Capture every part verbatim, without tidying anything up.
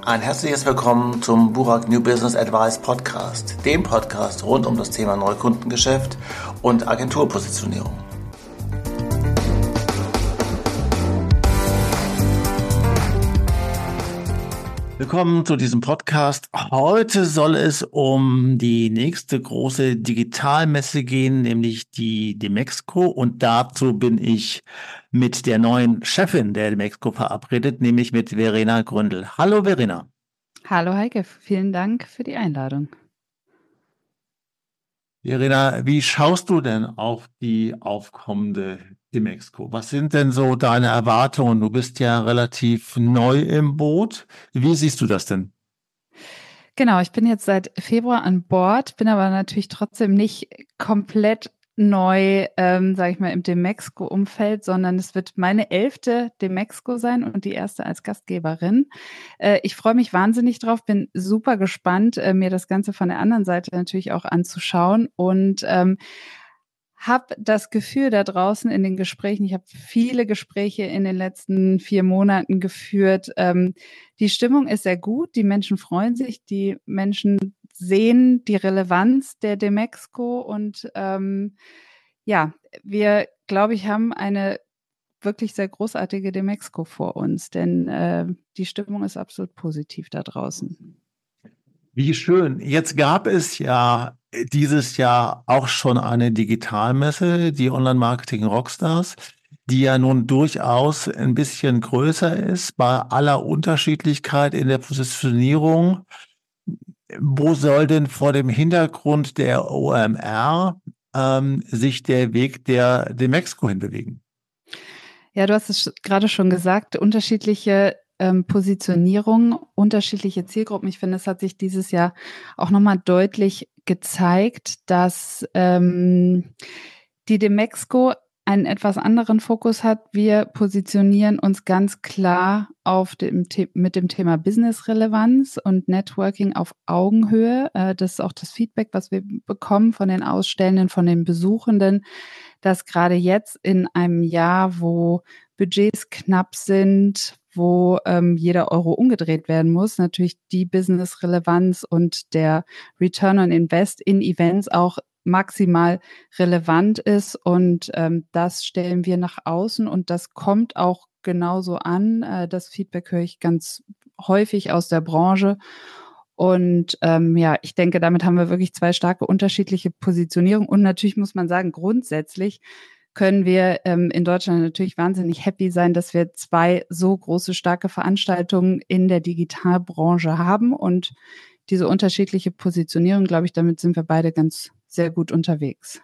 Ein herzliches Willkommen zum Burak New Business Advice Podcast, dem Podcast rund um das Thema Neukundengeschäft und Agenturpositionierung. Willkommen zu diesem Podcast. Heute soll es um die nächste große Digitalmesse gehen, nämlich die Demexco. Und dazu bin ich mit der neuen Chefin der Demexco verabredet, nämlich mit Verena Gründel. Hallo Verena. Hallo Heike, vielen Dank für die Einladung. Verena, wie schaust du denn auf die aufkommende Demexco? Was sind denn so deine Erwartungen? Du bist ja relativ neu im Boot. Wie siehst du das denn? Genau, ich bin jetzt seit Februar an Bord, bin aber natürlich trotzdem nicht komplett neu, ähm, sage ich mal, im Demexco-Umfeld, sondern es wird meine elfte Demexco sein und die erste als Gastgeberin. Äh, ich freue mich wahnsinnig drauf, bin super gespannt, äh, mir das Ganze von der anderen Seite natürlich auch anzuschauen und ähm, habe das Gefühl da draußen in den Gesprächen, ich habe viele Gespräche in den letzten vier Monaten geführt, ähm, die Stimmung ist sehr gut, die Menschen freuen sich, die Menschen sehen die Relevanz der Demexco und ähm, ja, wir, glaube ich, haben eine wirklich sehr großartige Demexco vor uns, denn äh, die Stimmung ist absolut positiv da draußen. Wie schön. Jetzt gab es ja dieses Jahr auch schon eine Digitalmesse, die Online-Marketing Rockstars, die ja nun durchaus ein bisschen größer ist, bei aller Unterschiedlichkeit in der Positionierung. Wo soll denn vor dem Hintergrund der O M R ähm, sich der Weg der Demexco hinbewegen? Ja, du hast es gerade schon gesagt, unterschiedliche ähm, Positionierungen, unterschiedliche Zielgruppen. Ich finde, es hat sich dieses Jahr auch nochmal deutlich gezeigt, dass ähm, die Demexco einen etwas anderen Fokus hat. Wir positionieren uns ganz klar auf dem The- mit dem Thema Business-Relevanz und Networking auf Augenhöhe. Äh, das ist auch das Feedback, was wir bekommen von den Ausstellenden, von den Besuchenden, dass gerade jetzt in einem Jahr, wo Budgets knapp sind, wo ähm, jeder Euro umgedreht werden muss, natürlich die Business-Relevanz und der Return on Invest in Events auch maximal relevant ist. Und ähm, das stellen wir nach außen und das kommt auch genauso an. Äh, das Feedback höre ich ganz häufig aus der Branche. Und ähm, ja, ich denke, damit haben wir wirklich zwei starke unterschiedliche Positionierungen. Und natürlich muss man sagen, grundsätzlich können wir ähm, in Deutschland natürlich wahnsinnig happy sein, dass wir zwei so große, starke Veranstaltungen in der Digitalbranche haben. Und diese unterschiedliche Positionierung, glaube ich, damit sind wir beide ganz sehr gut unterwegs.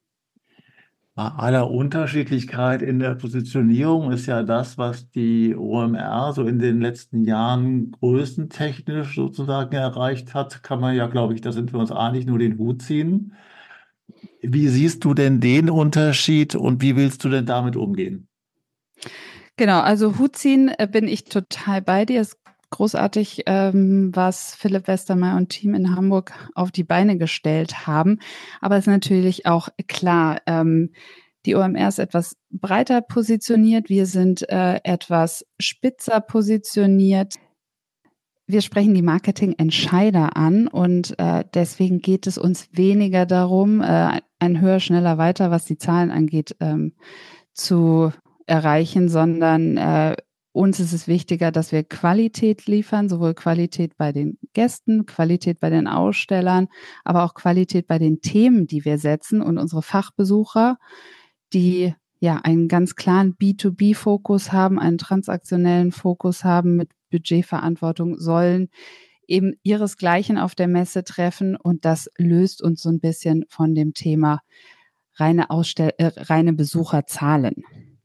Bei aller Unterschiedlichkeit in der Positionierung ist ja das, was die O M R so in den letzten Jahren größentechnisch sozusagen erreicht hat, kann man ja, glaube ich, da sind wir uns einig, nur den Hut ziehen. Wie siehst du denn den Unterschied und wie willst du denn damit umgehen? Genau, also Hut ziehen äh, bin ich total bei dir. Es ist großartig, ähm, was Philipp Westermeier und Team in Hamburg auf die Beine gestellt haben. Aber es ist natürlich auch klar, ähm, die O M R ist etwas breiter positioniert. Wir sind äh, etwas spitzer positioniert. Wir sprechen die Marketingentscheider an und äh, deswegen geht es uns weniger darum, äh, ein höher, schneller, weiter, was die Zahlen angeht, ähm, zu erreichen, sondern äh, uns ist es wichtiger, dass wir Qualität liefern, sowohl Qualität bei den Gästen, Qualität bei den Ausstellern, aber auch Qualität bei den Themen, die wir setzen und unsere Fachbesucher, die ja einen ganz klaren B zwei B-Fokus haben, einen transaktionellen Fokus haben mit Budgetverantwortung, sollen eben ihresgleichen auf der Messe treffen und das löst uns so ein bisschen von dem Thema reine Ausstell äh, reine Besucherzahlen.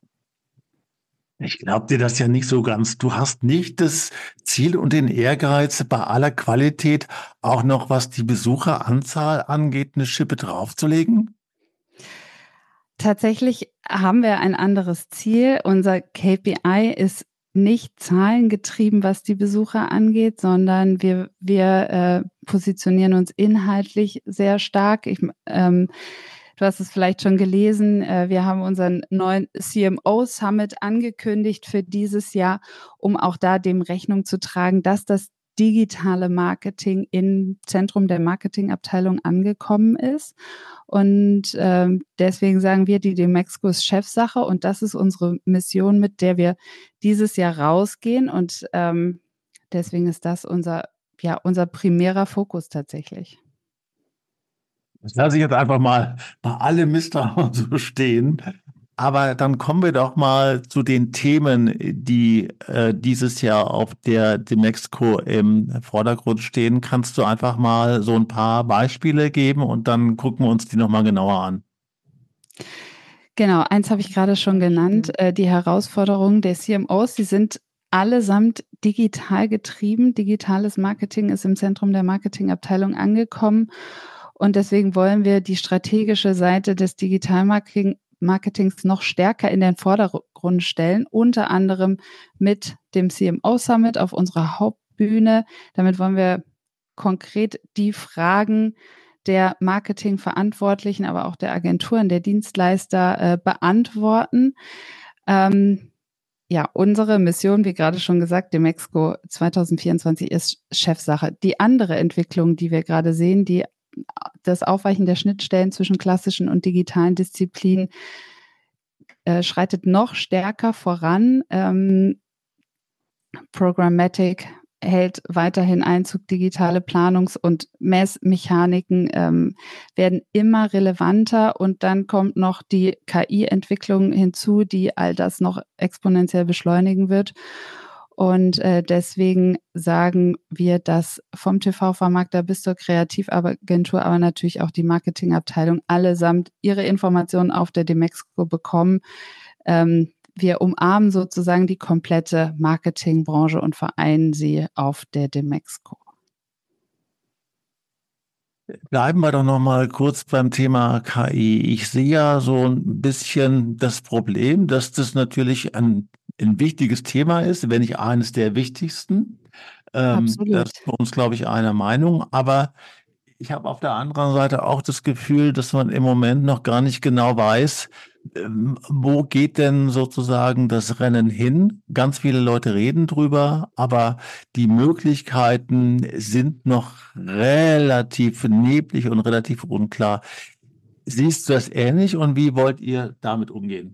Ich glaube dir das ja nicht so ganz. Du hast nicht das Ziel und den Ehrgeiz, bei aller Qualität auch noch, was die Besucheranzahl angeht, eine Schippe draufzulegen? Tatsächlich haben wir ein anderes Ziel. Unser K P I ist nicht zahlengetrieben, was die Besucher angeht, sondern wir, wir äh, positionieren uns inhaltlich sehr stark. Ich, ähm, du hast es vielleicht schon gelesen, äh, wir haben unseren neuen C M O Summit angekündigt für dieses Jahr, um auch da dem Rechnung zu tragen, dass das digitale Marketing im Zentrum der Marketingabteilung angekommen ist. Und ähm, deswegen sagen wir, die Demexco ist Chefsache und das ist unsere Mission, mit der wir dieses Jahr rausgehen. Und ähm, deswegen ist das unser, ja, unser primärer Fokus tatsächlich. Das lasse ich jetzt einfach mal bei allem Misstrauen so stehen. Aber dann kommen wir doch mal zu den Themen, die äh, dieses Jahr auf der Demexco im Vordergrund stehen. Kannst du einfach mal so ein paar Beispiele geben und dann gucken wir uns die nochmal genauer an? Genau, eins habe ich gerade schon genannt, äh, die Herausforderungen der C M Os, die sind allesamt digital getrieben. Digitales Marketing ist im Zentrum der Marketingabteilung angekommen und deswegen wollen wir die strategische Seite des Digitalmarketing Marketings noch stärker in den Vordergrund stellen, unter anderem mit dem C M O Summit auf unserer Hauptbühne. Damit wollen wir konkret die Fragen der Marketingverantwortlichen, aber auch der Agenturen, der Dienstleister äh, beantworten. Ähm, ja, unsere Mission, wie gerade schon gesagt, Demexco zwanzig vierundzwanzig ist Chefsache. Die andere Entwicklung, die wir gerade sehen, die, das Aufweichen der Schnittstellen zwischen klassischen und digitalen Disziplinen, äh, schreitet noch stärker voran. Ähm, Programmatic hält weiterhin Einzug, digitale Planungs- und Messmechaniken ähm, werden immer relevanter und dann kommt noch die K I-Entwicklung hinzu, die all das noch exponentiell beschleunigen wird. Und äh, deswegen sagen wir, dass vom T V-Vermarkter bis zur Kreativagentur, aber natürlich auch die Marketingabteilung allesamt ihre Informationen auf der Demexco bekommen. Ähm, Wir umarmen sozusagen die komplette Marketingbranche und vereinen sie auf der Demexco. Bleiben wir doch noch mal kurz beim Thema K I. Ich sehe ja so ein bisschen das Problem, dass das natürlich ein, ein wichtiges Thema ist, wenn nicht eines der wichtigsten. Ähm, das Absolut. ist bei uns, glaube ich, einer Meinung. Aber ich habe auf der anderen Seite auch das Gefühl, dass man im Moment noch gar nicht genau weiß, ähm, wo geht denn sozusagen das Rennen hin? Ganz viele Leute reden drüber, aber die Möglichkeiten sind noch relativ neblig und relativ unklar. Siehst du das ähnlich und wie wollt ihr damit umgehen?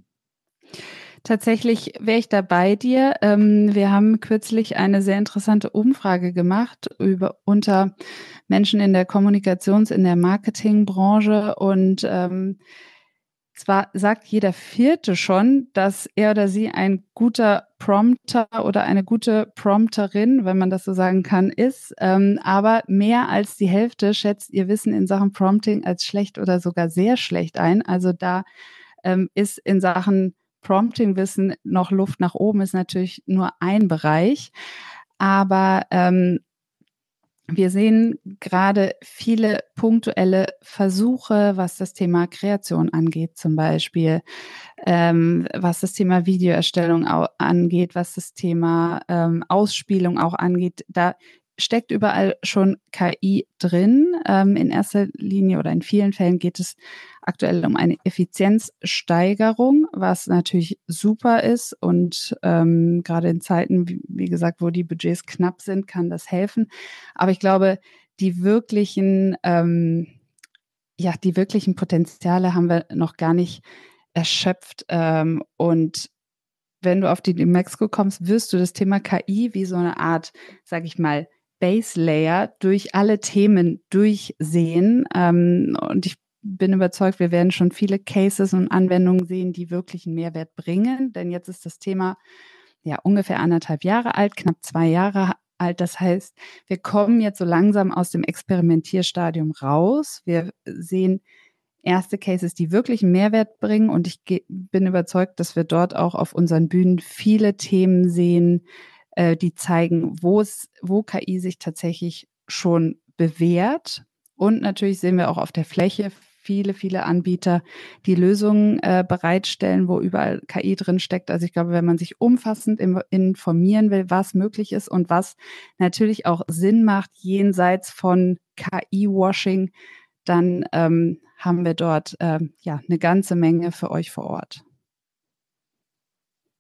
Tatsächlich wäre ich da bei dir. Ähm, wir haben kürzlich eine sehr interessante Umfrage gemacht über unter Menschen in der Kommunikations-, in der Marketingbranche und ähm, zwar sagt jeder Vierte schon, dass er oder sie ein guter Prompter oder eine gute Prompterin, wenn man das so sagen kann, ist. Ähm, aber mehr als die Hälfte schätzt ihr Wissen in Sachen Prompting als schlecht oder sogar sehr schlecht ein. Also da ähm, ist in Sachen Prompting-Wissen noch Luft nach oben, ist natürlich nur ein Bereich. Aber ähm, wir sehen gerade viele punktuelle Versuche, was das Thema Kreation angeht, zum Beispiel, ähm, was das Thema Videoerstellung au- angeht, was das Thema ähm, Ausspielung auch angeht. Da steckt überall schon K I drin. Ähm, in erster Linie oder in vielen Fällen geht es aktuell um eine Effizienzsteigerung, was natürlich super ist. Und ähm, gerade in Zeiten, wie, wie gesagt, wo die Budgets knapp sind, kann das helfen. Aber ich glaube, die wirklichen, ähm, ja, die wirklichen Potenziale haben wir noch gar nicht erschöpft. Ähm, und wenn du auf die Demexco kommst, wirst du das Thema K I wie so eine Art, sage ich mal, Base Layer durch alle Themen durchsehen. Ähm, und ich bin überzeugt, wir werden schon viele Cases und Anwendungen sehen, die wirklich einen Mehrwert bringen. Denn jetzt ist das Thema ja ungefähr anderthalb Jahre alt, knapp zwei Jahre alt. Das heißt, wir kommen jetzt so langsam aus dem Experimentierstadium raus. Wir sehen erste Cases, die wirklich einen Mehrwert bringen. Und ich ge- bin überzeugt, dass wir dort auch auf unseren Bühnen viele Themen sehen, äh, die zeigen, wo es, wo K I sich tatsächlich schon bewährt. Und natürlich sehen wir auch auf der Fläche viele, viele Anbieter, die Lösungen äh, bereitstellen, wo überall K I drin steckt. Also ich glaube, wenn man sich umfassend im, informieren will, was möglich ist und was natürlich auch Sinn macht, jenseits von K I-Washing, dann ähm, haben wir dort ähm, ja eine ganze Menge für euch vor Ort.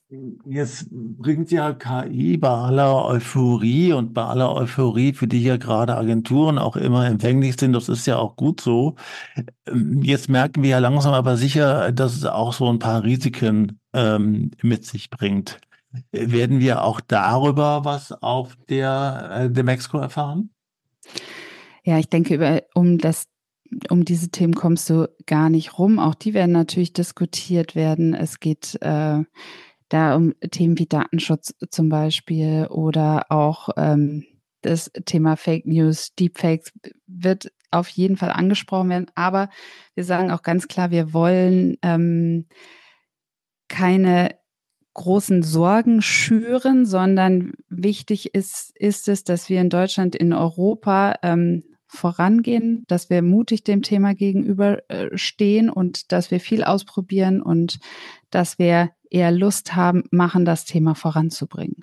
Jetzt bringt ja K I bei aller Euphorie und bei aller Euphorie, für die ja gerade Agenturen auch immer empfänglich sind, das ist ja auch gut so. Ähm, Jetzt merken wir ja langsam aber sicher, dass es auch so ein paar Risiken ähm, mit sich bringt. Äh, Werden wir auch darüber was auf der äh, Demexco erfahren? Ja, ich denke, über, um das, um diese Themen kommst du gar nicht rum. Auch die werden natürlich diskutiert werden. Es geht äh, da um Themen wie Datenschutz zum Beispiel oder auch ähm, das Thema Fake News, Deepfakes wird auf jeden Fall angesprochen werden. Aber wir sagen auch ganz klar, wir wollen ähm, keine großen Sorgen schüren, sondern wichtig ist, ist es, dass wir in Deutschland, in Europa ähm, vorangehen, dass wir mutig dem Thema gegenüberstehen und dass wir viel ausprobieren und dass wir eher Lust haben, machen, das Thema voranzubringen.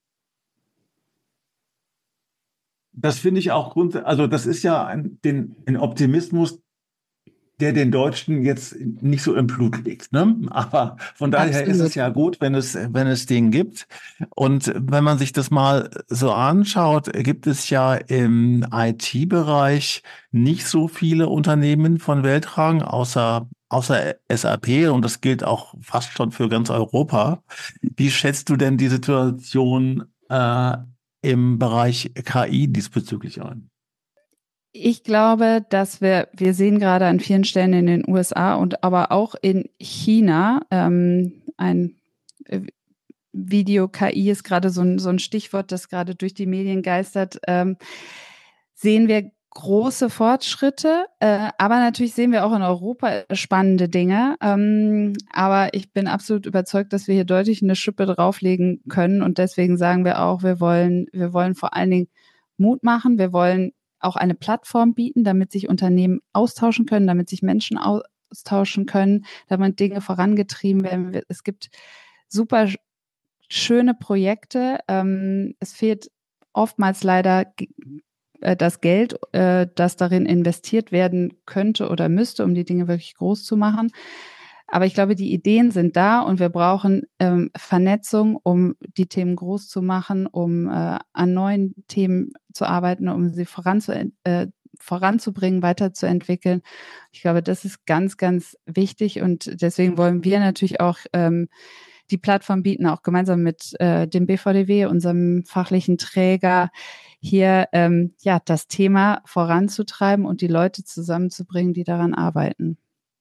Das finde ich auch grund, also das ist ja ein, den, ein Optimismus, der den Deutschen jetzt nicht so im Blut liegt, ne? Aber von daher ist es Absolut. ja gut, wenn es, wenn es den gibt. Und wenn man sich das mal so anschaut, gibt es ja im I T-Bereich nicht so viele Unternehmen von Weltrang, außer, außer S A P, und das gilt auch fast schon für ganz Europa. Wie schätzt du denn die Situation äh, im Bereich K I diesbezüglich ein? Ich glaube, dass wir, wir sehen gerade an vielen Stellen in den U S A und aber auch in China, ähm, ein äh, Video-K I ist gerade so ein, so ein Stichwort, das gerade durch die Medien geistert, ähm, sehen wir große Fortschritte, äh, aber natürlich sehen wir auch in Europa spannende Dinge. Ähm, aber ich bin absolut überzeugt, dass wir hier deutlich eine Schippe drauflegen können und deswegen sagen wir auch, wir wollen, wir wollen vor allen Dingen Mut machen, wir wollen auch eine Plattform bieten, damit sich Unternehmen austauschen können, damit sich Menschen austauschen können, damit Dinge vorangetrieben werden. Es gibt super schöne Projekte. Ähm, es fehlt oftmals leider äh, das Geld, äh, das darin investiert werden könnte oder müsste, um die Dinge wirklich groß zu machen. Aber ich glaube, die Ideen sind da und wir brauchen ähm, Vernetzung, um die Themen groß zu machen, um äh, an neuen Themen zu arbeiten, um sie voranzu, äh, voranzubringen, weiterzuentwickeln. Ich glaube, das ist ganz, ganz wichtig und deswegen wollen wir natürlich auch ähm, die Plattform bieten, auch gemeinsam mit äh, dem B V D W, unserem fachlichen Träger, hier ähm, ja das Thema voranzutreiben und die Leute zusammenzubringen, die daran arbeiten.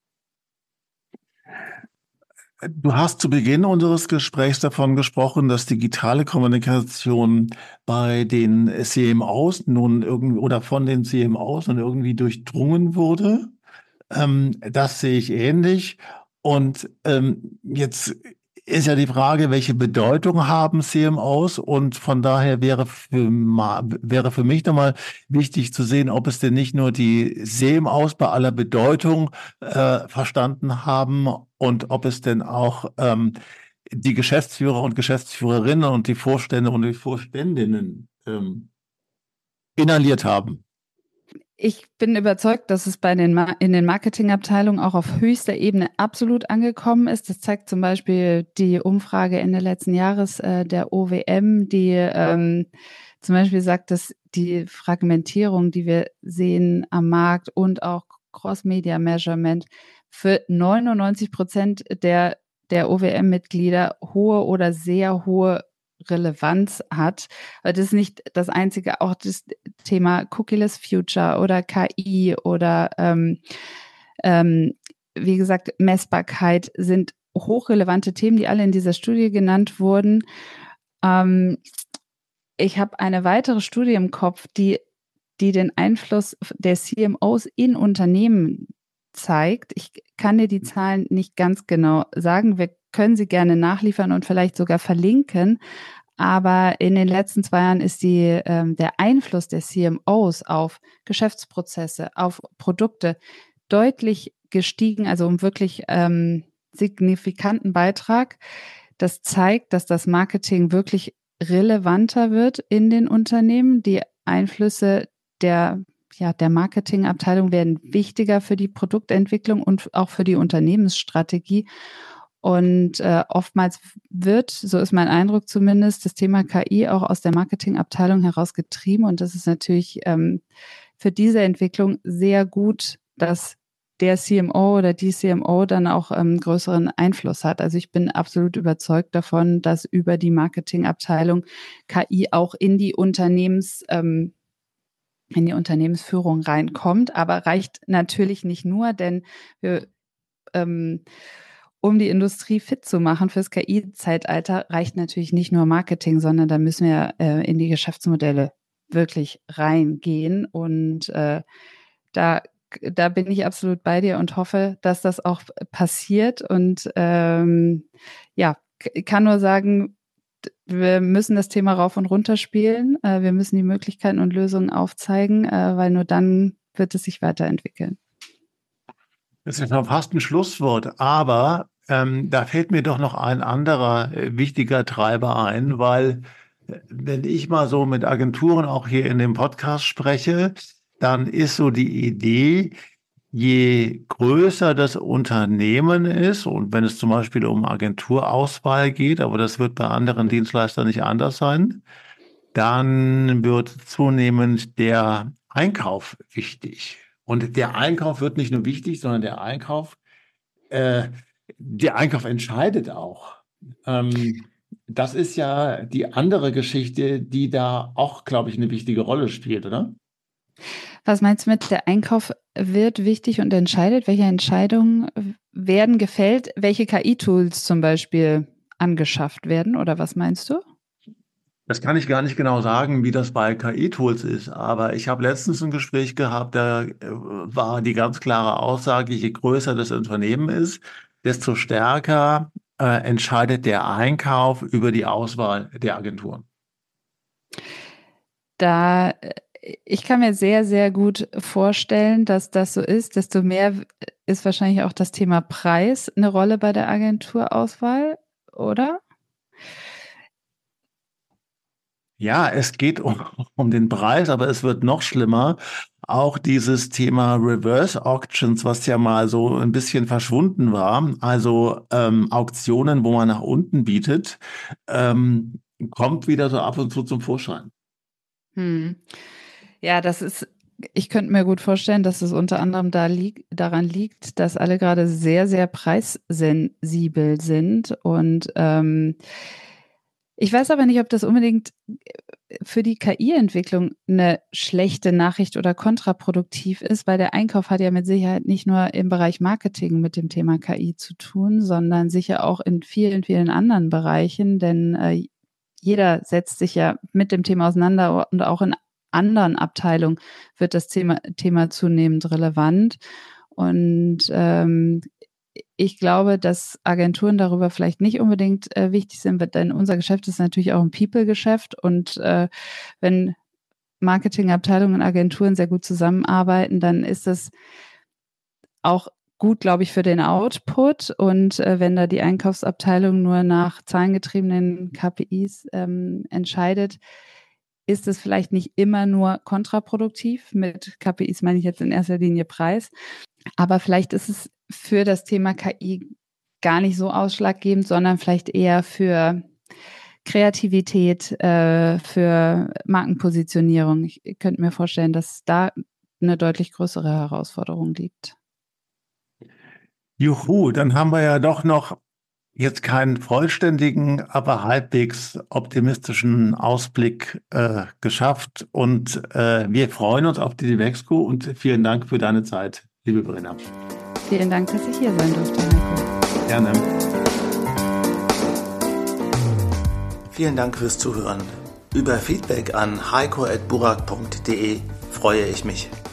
Du hast zu Beginn unseres Gesprächs davon gesprochen, dass digitale Kommunikation bei den C M Os nun irgendwie oder von den C M Os nun irgendwie durchdrungen wurde. Ähm, das sehe ich ähnlich. Und ähm, jetzt ist ja die Frage, welche Bedeutung haben C M Os? Und von daher wäre für, ma- wäre für mich nochmal wichtig zu sehen, ob es denn nicht nur die C M Os bei aller Bedeutung äh, verstanden haben und ob es denn auch ähm, die Geschäftsführer und Geschäftsführerinnen und die Vorstände und die Vorständinnen ähm, inhaliert haben. Ich bin überzeugt, dass es bei den Ma in den Marketingabteilungen auch auf höchster Ebene absolut angekommen ist. Das zeigt zum Beispiel die Umfrage Ende letzten Jahres äh, der O W M, die ähm, zum Beispiel sagt, dass die Fragmentierung, die wir sehen am Markt und auch Cross-Media-Measurement für neunundneunzig Prozent der, der O W M-Mitglieder hohe oder sehr hohe Relevanz hat. Aber das ist nicht das Einzige, auch das Thema Cookieless Future oder K I oder ähm, ähm, wie gesagt, Messbarkeit sind hochrelevante Themen, die alle in dieser Studie genannt wurden. Ähm, ich habe eine weitere Studie im Kopf, die, die den Einfluss der C M Os in Unternehmen zeigt. Ich kann dir die Zahlen nicht ganz genau sagen. Wir können sie gerne nachliefern und vielleicht sogar verlinken. Aber in den letzten zwei Jahren ist die, ähm, der Einfluss der C M Os auf Geschäftsprozesse, auf Produkte deutlich gestiegen, also um wirklich ähm, signifikanten Beitrag. Das zeigt, dass das Marketing wirklich relevanter wird in den Unternehmen. Die Einflüsse der, ja, der Marketingabteilung werden wichtiger für die Produktentwicklung und auch für die Unternehmensstrategie. Und äh, oftmals wird, so ist mein Eindruck zumindest, das Thema K I auch aus der Marketingabteilung herausgetrieben. Und das ist natürlich ähm, für diese Entwicklung sehr gut, dass der C M O oder die C M O dann auch ähm, größeren Einfluss hat. Also ich bin absolut überzeugt davon, dass über die Marketingabteilung K I auch in die Unternehmens ähm, in die Unternehmensführung reinkommt, aber reicht natürlich nicht nur, denn wir, ähm, um die Industrie fit zu machen fürs K I-Zeitalter, reicht natürlich nicht nur Marketing, sondern da müssen wir äh, in die Geschäftsmodelle wirklich reingehen und äh, da Da bin ich absolut bei dir und hoffe, dass das auch passiert. Und ähm, ja, kann nur sagen, wir müssen das Thema rauf und runter spielen. Äh, wir müssen die Möglichkeiten und Lösungen aufzeigen, äh, weil nur dann wird es sich weiterentwickeln. Das ist ja fast ein Schlusswort, aber ähm, da fällt mir doch noch ein anderer äh, wichtiger Treiber ein, weil äh, wenn ich mal so mit Agenturen auch hier in dem Podcast spreche, dann ist so die Idee, je größer das Unternehmen ist und wenn es zum Beispiel um Agenturauswahl geht, aber das wird bei anderen Dienstleistern nicht anders sein, dann wird zunehmend der Einkauf wichtig. Und der Einkauf wird nicht nur wichtig, sondern der Einkauf, äh, der Einkauf entscheidet auch. Ähm, das ist ja die andere Geschichte, die da auch, glaube ich, eine wichtige Rolle spielt, oder? Was meinst du mit, der Einkauf wird wichtig und entscheidet? Welche Entscheidungen werden gefällt? Welche K I-Tools zum Beispiel angeschafft werden? Oder was meinst du? Das kann ich gar nicht genau sagen, wie das bei K I-Tools ist, aber ich habe letztens ein Gespräch gehabt, da äh, war die ganz klare Aussage, je größer das Unternehmen ist, desto stärker äh, entscheidet der Einkauf über die Auswahl der Agenturen. Da, ich kann mir sehr, sehr gut vorstellen, dass das so ist. Desto mehr ist wahrscheinlich auch das Thema Preis eine Rolle bei der Agenturauswahl, oder? Ja, es geht um, um den Preis, aber es wird noch schlimmer. Auch dieses Thema Reverse Auctions, was ja mal so ein bisschen verschwunden war, also ähm, Auktionen, wo man nach unten bietet, ähm, kommt wieder so ab und zu zum Vorschein. Hm. Ja, das ist, ich könnte mir gut vorstellen, dass es unter anderem da lieg, daran liegt, dass alle gerade sehr, sehr preissensibel sind. Und ähm, ich weiß aber nicht, ob das unbedingt für die K I-Entwicklung eine schlechte Nachricht oder kontraproduktiv ist, weil der Einkauf hat ja mit Sicherheit nicht nur im Bereich Marketing mit dem Thema K I zu tun, sondern sicher auch in vielen, vielen anderen Bereichen, denn äh, jeder setzt sich ja mit dem Thema auseinander und auch in anderen Abteilungen wird das Thema, Thema zunehmend relevant. Und ähm, ich glaube, dass Agenturen darüber vielleicht nicht unbedingt äh, wichtig sind, denn unser Geschäft ist natürlich auch ein People-Geschäft. Und äh, wenn Marketingabteilungen und Agenturen sehr gut zusammenarbeiten, dann ist das auch gut, glaube ich, für den Output. Und äh, wenn da die Einkaufsabteilung nur nach zahlengetriebenen K P Is ähm, entscheidet, ist es vielleicht nicht immer nur kontraproduktiv. Mit K P Is meine ich jetzt in erster Linie Preis. Aber vielleicht ist es für das Thema K I gar nicht so ausschlaggebend, sondern vielleicht eher für Kreativität, äh, für Markenpositionierung. Ich könnte mir vorstellen, dass da eine deutlich größere Herausforderung liegt. Juhu, dann haben wir ja doch noch jetzt keinen vollständigen, aber halbwegs optimistischen Ausblick äh, geschafft. Und äh, wir freuen uns auf die Devexco und vielen Dank für deine Zeit, liebe Verena. Vielen Dank, dass ich hier sein durfte, Heiko. Gerne. Vielen Dank fürs Zuhören. Über Feedback an heiko at burak punkt de freue ich mich.